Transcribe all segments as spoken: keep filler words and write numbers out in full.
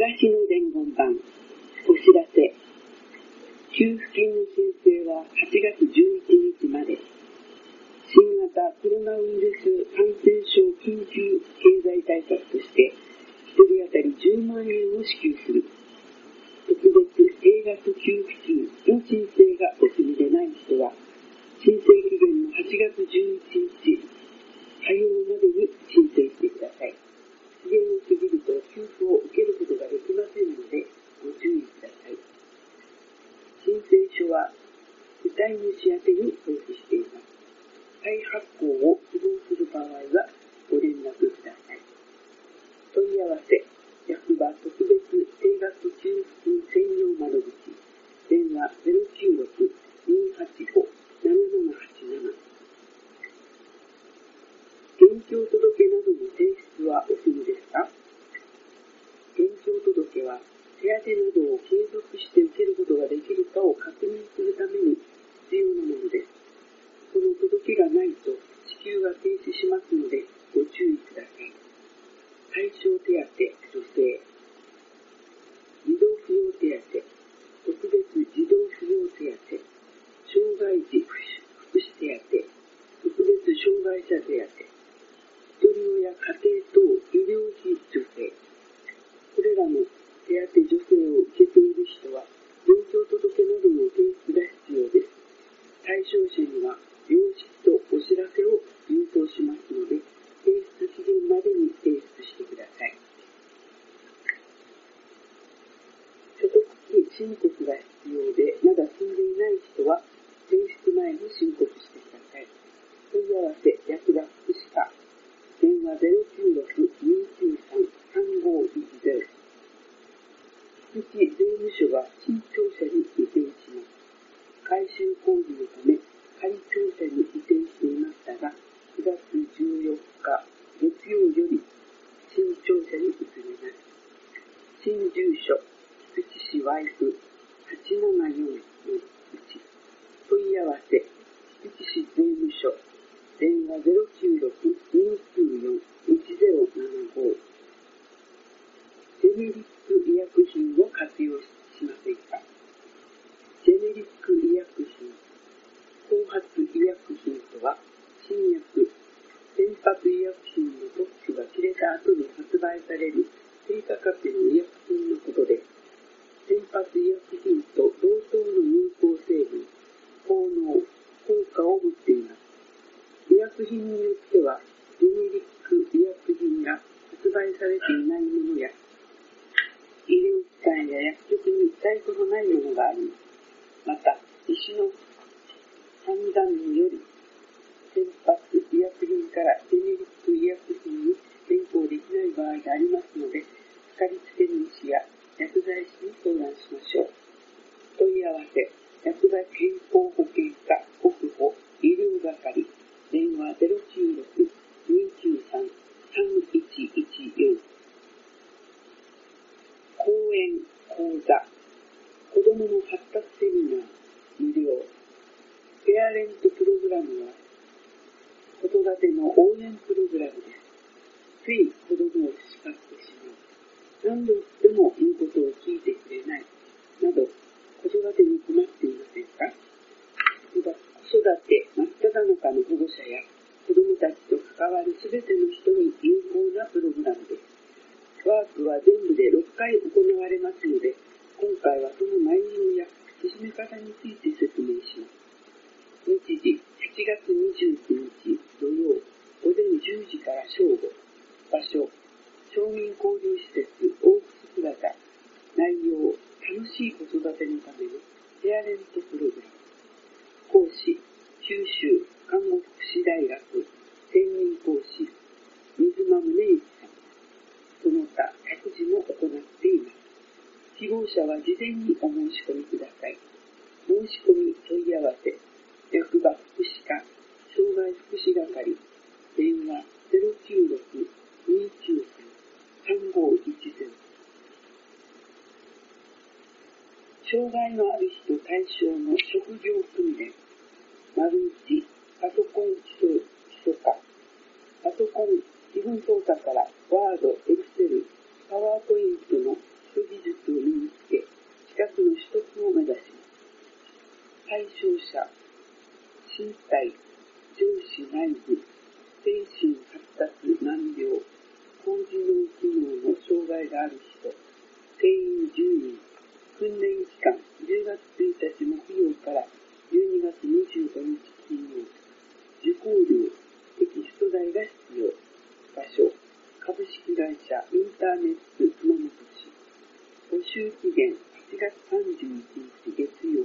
しの伝言板お知らせ。給付金の申請ははちがつじゅういちにちまで。新型コロナウイルス感染症緊急経済対策としてひとり当たりじゅうまんえんを支給する特別定額給付金の申請がお済みでない人は、申請期限のはちがつじゅういちにち火曜までに申請してください。期限を過ぎると給付を受けることができませんのでご注意ください。申請書は具体主宛てに送付しています。再発行を希望する場合はご連絡ください。問い合わせ役場特別定額給付金専用窓口、電話ゼロきゅうろく にーはちご ななななはちなな。現況届などの提出はお済みですか？現況届は手当などを継続して受けることができるかを確認するために必要なものです。この届がないと支給が停止しますのでご注意ください。対象手当、女性、児童扶養手当、特別児童扶養手当、障害児福祉手当、特別障害者手当、ひとり親家庭等医療費助成。これらの手当助成を受けている人は、現況届などの提出が必要です。対象者には、領収とお知らせを郵送しますので、提出期限までに提出してください。所得期申告が必要で、まだ済んでいない人は、提出前に申告してください。問い合わせ、役場福祉課、電話ゼロきゅうろく にーきゅうさん さんごいちゼロ。福祉税務署が新庁舎に移転します。改修工事のため、仮庁舎に移転していましたが、しがつじゅうよっか月曜より新庁舎に移ります。新住所、菊池市ワイフはちななよんのいち。問い合わせ、菊池市税務署、電話ゼロきゅうろく にーきゅうよん いちゼロななご。ジェネリック医薬品を活用しませんか？ジェネリック医薬品、後発医薬品とは、新薬、先発医薬品の特許が切れた後に発売される低価格の医薬品のことで、先発医薬品と同等の有効成分、効能、効果を持っています。医薬品によっては、ジェネリック医薬品が発売されていないものや、医療機関や薬局に在庫のないものがあります。また、医師の判断により、先発医薬品からジェネリック医薬品に変更できない場合がありますので、かかりつけの医師や薬剤師に相談しましょう。問い合わせ、薬剤健康保険課国保医療係、電話ゼロきゅうろく にーきゅうさん さんいちいちよん。講演、講座、子どもの発達セミナー、無料。ペアレントプログラムは、子育ての応援プログラムです。つい子どもを叱ってしまう。何度言っても言うことを聞いてくれない。など、子育てに困っていませんか？子育て真っ只中の保護者や子どもたちと関わるすべての人に有効なプログラムです。ワークは全部でろっかい行われますので、今回はその内容や進め方について説明します。日時、はちがつにじゅうくにち土曜、午前じゅうじから正午。場所、町民交流施設大楠プラザ。内容、楽しい子育てのためのペアレントプログラム。講師、九州看護福祉大学専任講師、水間宗之さん。その他、各自も行っています。希望者は事前にお申し込みください。申し込み問い合わせ、役場福祉課、障害福祉係、電話ゼロきゅうろく にーきゅうさん さんごいちゼロ。障害のある人対象の職業訓練、丸いち、パソコン基礎、基礎科、パソコン基本操作からワード、エクセル、パワーポイントの初者、身体、上肢内部、精神発達難病、高次脳機能の障害がある人、定員じゅうにん、訓練期間じゅうがつついたち木曜からじゅうにがつにじゅうごにち金曜、受講料、テキスト代が必要。場所、株式会社インターネット熊本市。募集期限はちがつさんじゅういちにち月曜。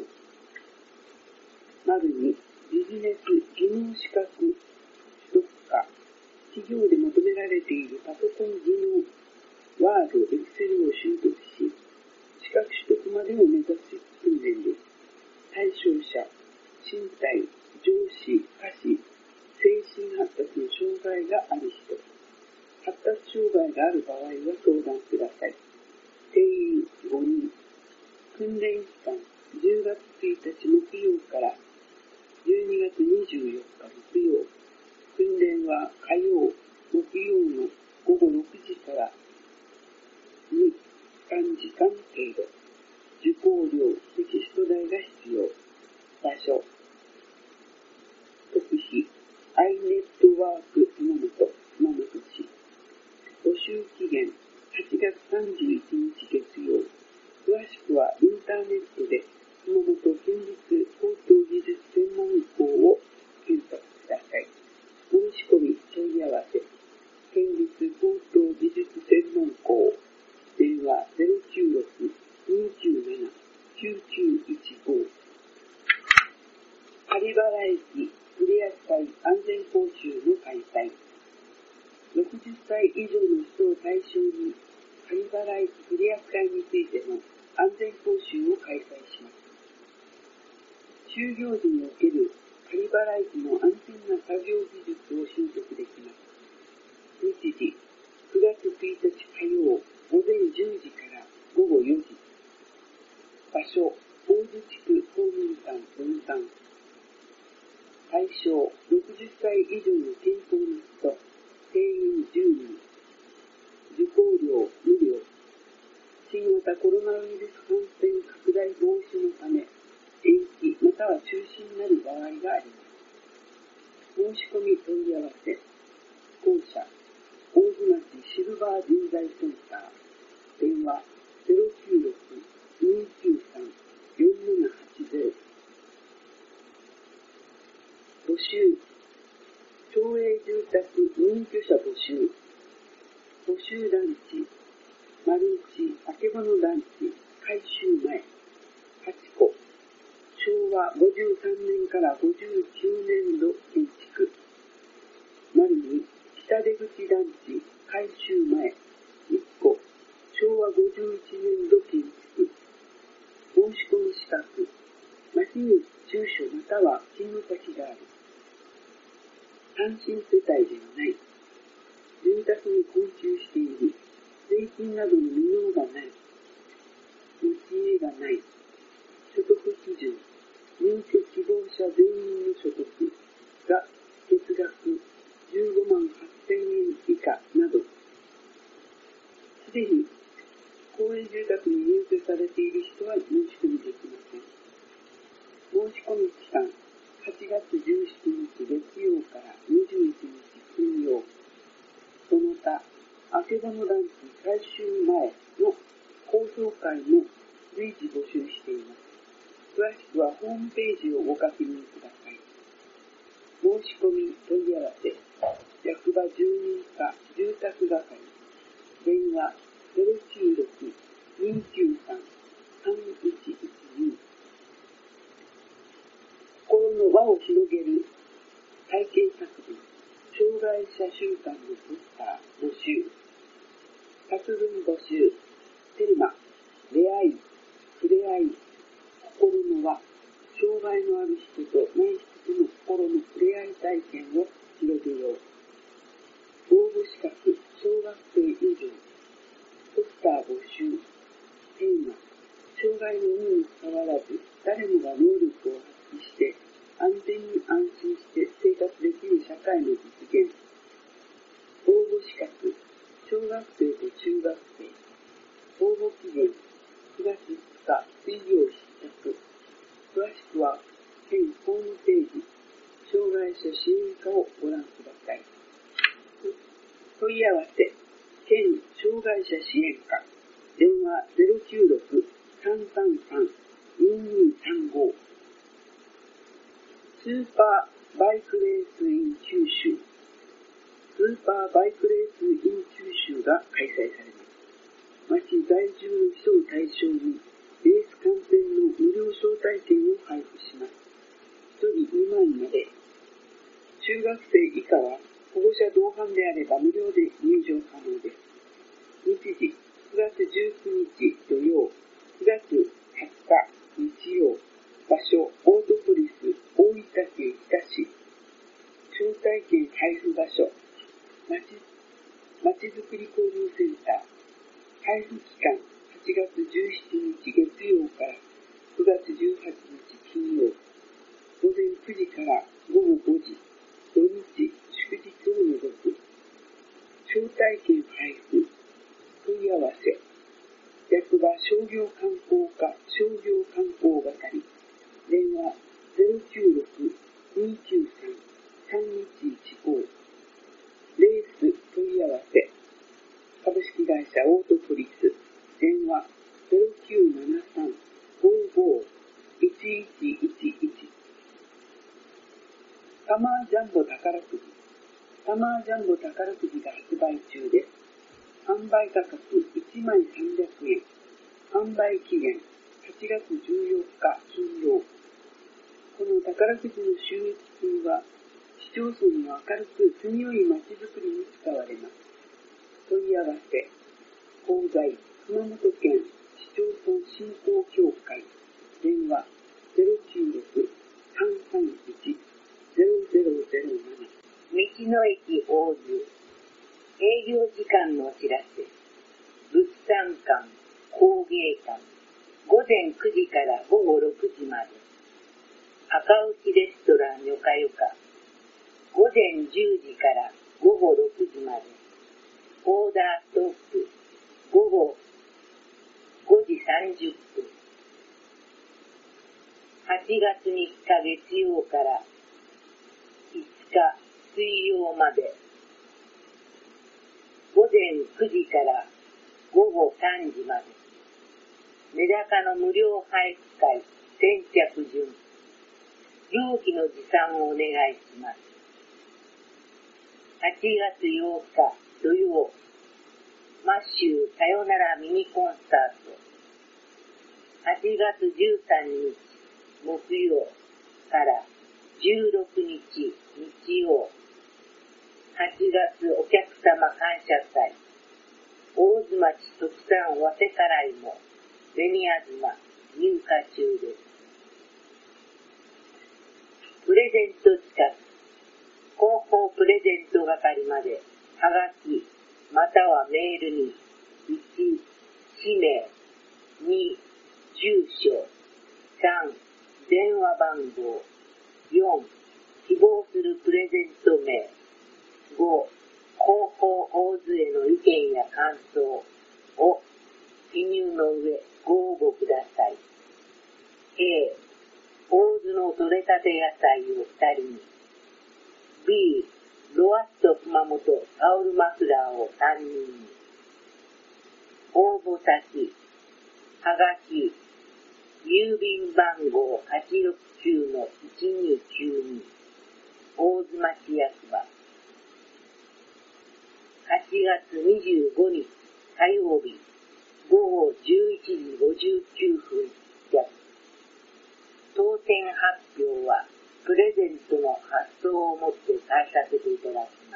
丸に、ビジネス技能資格取得か、企業で求められているパソコン技能、ワード、エクセルを習得し、資格取得までを目指す訓練です。対象者、身体、上肢、下肢、精神発達の障害がある人。発達障害がある場合は相談ください。定員ごにん。訓練期間じゅうがつついたち木曜からじゅうにがつにじゅうよっか木曜。訓練は火曜、木曜のごごろくじからに、さんじかん程度。受講料、テキスト代が必要。場所、特費、アイネットワーク熊本、熊本市。募集期限はちがつさんじゅういちにち月曜。詳しくはインターネットで熊本県立高等技術専門校を検索ください。申し込み問い合わせ、県立高等技術専門校、電話 ゼロきゅうろく にきゅうなな きゅうきゅういちご。狩原駅ふれあい会安全講習の開催。ろくじゅっさい以上の人を対象に、狩原駅ふれあい会についての安全講習を開催します。就業時における狩原駅の安全な作業技術を習得できます。日時、くがつついたち火曜、ごぜんじゅうじからごごよじ。場所、大津地区公民館分館。対象、ろくじゅっさい以上の健康な人、定員じゅうにん。受講料無料。新型コロナウイルス感染拡大防止のため、延期または中止になる場合があります。申し込み問い合わせ。校舎、大津町シルバー人材センター。電話ゼロきゅうろく にきゅうさん よんななはちゼロ。募集、町営住宅入居者募集。募集団地、丸一、あけぼの団地、改修前、はちこ。昭和ごじゅうさんねんからごじゅうきゅうねんど建築。丸に、北出口団地、改修前、いっこ。昭和ごじゅういちねんど建築。申し込み資格。町に住所または勤務先がある。単身世帯ではない。住宅に困窮している。税金などの未納がない。持ち家がない。所得基準。入居希望者全員の所得が月額じゅうごまんはっせんえん以下など。すでに公営住宅に入居されている人は申し込みできません。申し込み期間はちがつじゅうしちにち月曜からにじゅういちにち金曜。その他、あけぼの団地改修前の高層階も随時募集しています。詳しくはホームページをご確認ください。申し込み問い合わせ、役場住民課住宅係、電話ゼロきゅうろく にきゅうさん さんいちいちに。心の輪を広げる体験作文、障害者週間のポスター募集。作文募集。テーマ、出会い、触れ合い、心の輪、障害のある人とない人との心の触れ合い体験を広げよう。応募資格、小学生以上。ポスター募集。テーマ、障害の有無にかかわらず、誰もが能力を発揮して、安全に安心して生活できる社会の実現。応募資格、小学生と中学生。応募期限くがついつか水曜必着。詳しくは県ホームページ、障害者支援課をご覧ください。問い合わせ、県障害者支援課、電話 ゼロきゅうろく さんさんさん ににさんご。スーパーバイクレース in 九州、スーパーバイクレース in 九州が開催されます。町在住の人を対象に、レース観戦の無料招待券を配布します。ひとりにまいまで。中学生以下は保護者同伴であれば無料で入場可能です。日時、くがつじゅうくにち土曜、くがつはつか日曜、場所、オートポリス、大分県日田市。招待券配布場所、まち、まちづくり交流センター。配布期間、はちがつじゅうしちにち月曜からくがつじゅうはちにち金曜。午前くじからごごごじ。土日、祝日を除く。招待券配布。問い合わせ。役場商業観光課商業観光係。電話ゼロきゅうろく にきゅうさん さんいちいちご。レース問い合わせ。株式会社オートポリス。電話ゼロきゅうななさん ごご いちいちいちいち。サマージャンボ宝くじ。サマージャンボ宝くじが発売中です。販売価格いちまいさんびゃくえん。販売期限はちがつじゅうよっか金曜。この宝くじの収益金は市町村の明るく住みよい街づくりに使われます。問い合わせ、法在熊本県市町村振興協会。電話ゼロきゅうろく さんさんいち ゼロゼロゼロなな。 道の駅大津。営業時間のお知らせ。物産館、工芸館。午前くじからごごろくじまで。赤牛レストランよかよか。午前じゅうじからごごろくじまで。オーダーストップ。午後ごじさんじゅっぷん。はちがつみっか月曜からいつか水曜まで。午前くじからごごさんじまで。メダカの無料配布会先着順。料金の持参をお願いします。はちがつようか土曜、マッシュさよならミニコンサート。はちがつじゅうさんにち木曜からじゅうろくにち日曜。はちがつお客様感謝祭。大津町特産早生辛芋、紅あずま入荷中です。プレゼント企画。広報プレゼント係まで、はがき、またはメールに、いち、氏名、に、住所、さん、電話番号、よん、希望するプレゼント名、ご、広報大津への意見や感想を記入の上ご応募ください。A、大津の取れたて野菜をふたりに。B、ロアット熊本タオルマフラーをさんにんに。応募先、はがき、郵便番号はちろくきゅうのいちにきゅうに、大津町役場。はちがつにじゅうごにち火曜日、ごごじゅういちじごじゅうきゅうふん着。当選発表はプレゼントの発送をもって返させていただきます。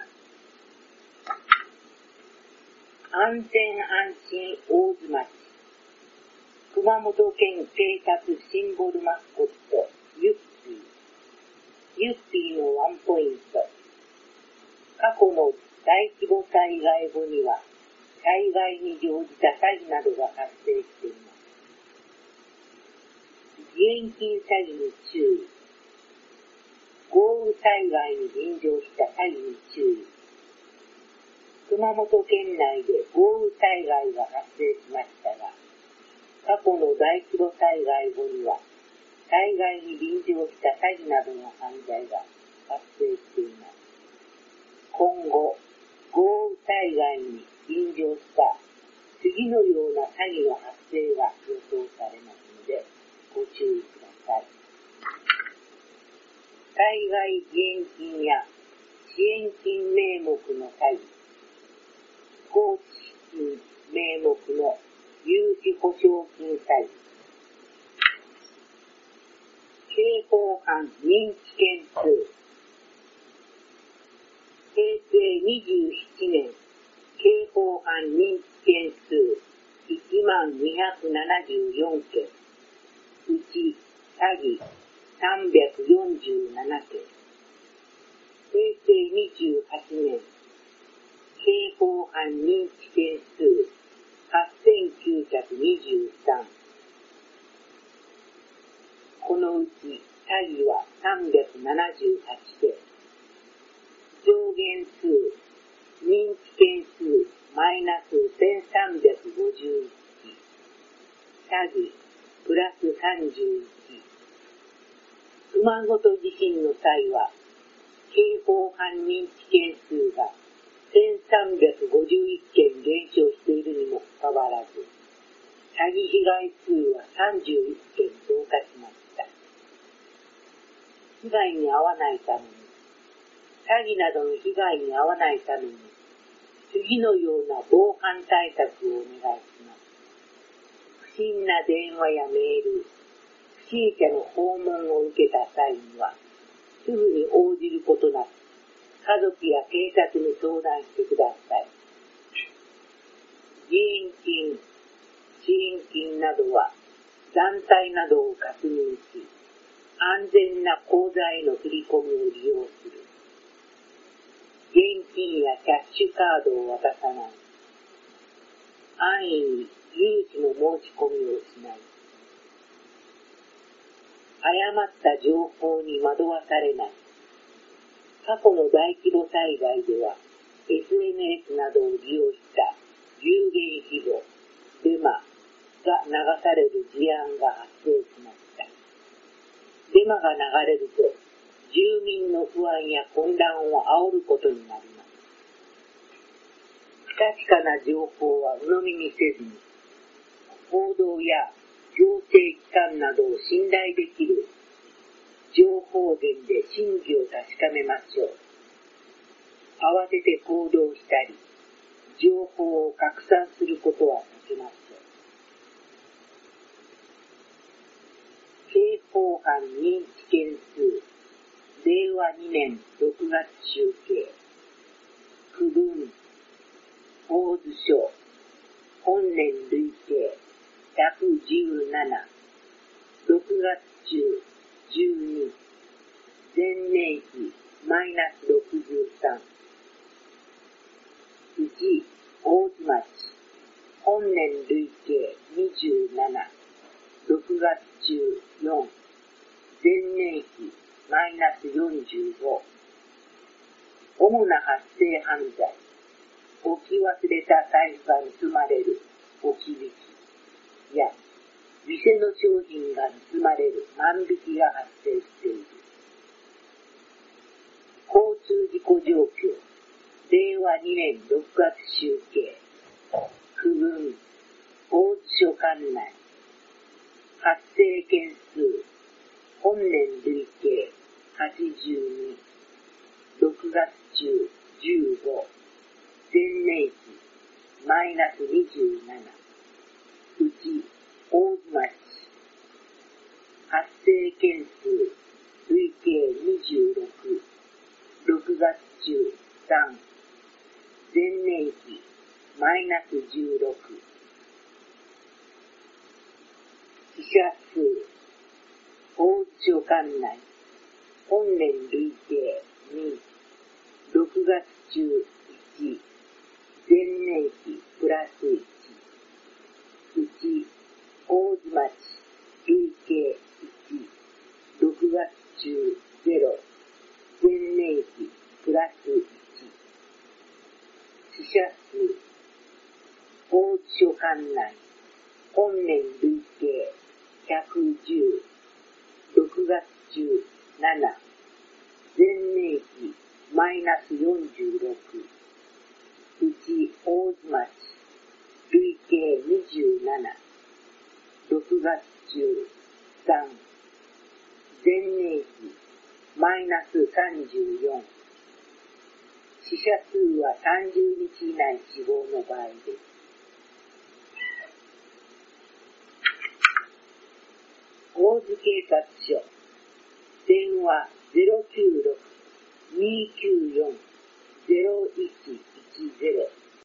安全安心大津町。熊本県警察シンボルマスコット、ユッピー。ユッピーのワンポイント。過去の大規模災害後には、災害に乗じた詐欺などが発生しています。義援金詐欺に注意。豪雨災害に便乗した詐欺に注意。熊本県内で豪雨災害が発生しましたが、過去の大規模災害後には、災災害に臨場した詐欺などの犯罪が発生しています。今後、豪雨災害に臨場した次のような詐欺の発生が予想されますので、ご注意ください。災害義援金や支援金名目の詐欺、高知金名目の融資保証金詐欺、刑法犯認知件数、平成にじゅうななねん、刑法犯認知件数いちまんにひゃくななじゅうよんけん、うち詐欺さんびゃくよんじゅうななけん、平成にじゅうはちねん、刑法犯認知件数はっせんきゅうひゃくにじゅうさん、このうち詐欺はさんびゃくななじゅうはちけん、上限数、認知件数マイナスせんさんびゃくごじゅういち、詐欺プラスさんじゅういち、熊本地震の際は、刑法犯認知件数がせんさんびゃくごじゅういっけん減少しているにもかかわらず、詐欺被害数はさんじゅういっけん増加しました。被害に遭わないために、詐欺などの被害に遭わないために、次のような防犯対策をお願いします。不審な電話やメール、不審者の訪問を受けた際には、すぐに応じることなく、家族や警察に相談してください。義援金、支援金などは、団体などを確認し、安全な口座への振り込みを利用する。現金やキャッシュカードを渡さない。安易に融資の申し込みをしない。誤った情報に惑わされない。過去の大規模災害では エスエヌエス などを利用した有言非語、デマが流される事案が発生しました。デマが流れると住民の不安や混乱を煽ることになります。不確かな情報は鵜呑みにせずに、報道や行政機関などを信頼できる情報源で真偽を確かめましょう。慌てて行動したり、情報を拡散することは避けましょう。刑法犯認知件数、れいわにねんろくがつ集計、区分、大津署、本年累計ひゃくじゅうなな、ろくがつ中じゅうに、前年比マイナスろくじゅうさん、うち大津町、本年累計にじゅうなな、ろくがつ中よん、前年比マイナスよんじゅうご、主な発生犯罪、置き忘れた財布が盗まれる置き引きや店の商品が盗まれる万引きが発生している。交通事故状況、れいわにねんろくがつ集計、区分、大津署管内、発生件数、本年累計はちじゅうに、ろくがつ中じゅうご、前年比マイナスにじゅうなな、うち大津町、発生件数累計にじゅうろく、ろくがつ中さん、前年比マイナスじゅうろく、死者数、大津署管内、本年累計に、ろくがつ中いち、前年比プラスいち、うち大津町累計いち、ろくがつ中ゼロ、前年比プラスいち、死者数、大津署管内、本年累計ひゃくじゅう、 くがつ中なな、前年比マイナスよんじゅうろく、うち大津町累計にじゅうなな、ろくがつ中さん、前年比マイナスさんじゅうよん、死者数はさんじゅうにち以内死亡の場合です。大津警察署、電話 ゼロきゅうろく にーきゅうよん ゼロいちいちゼロ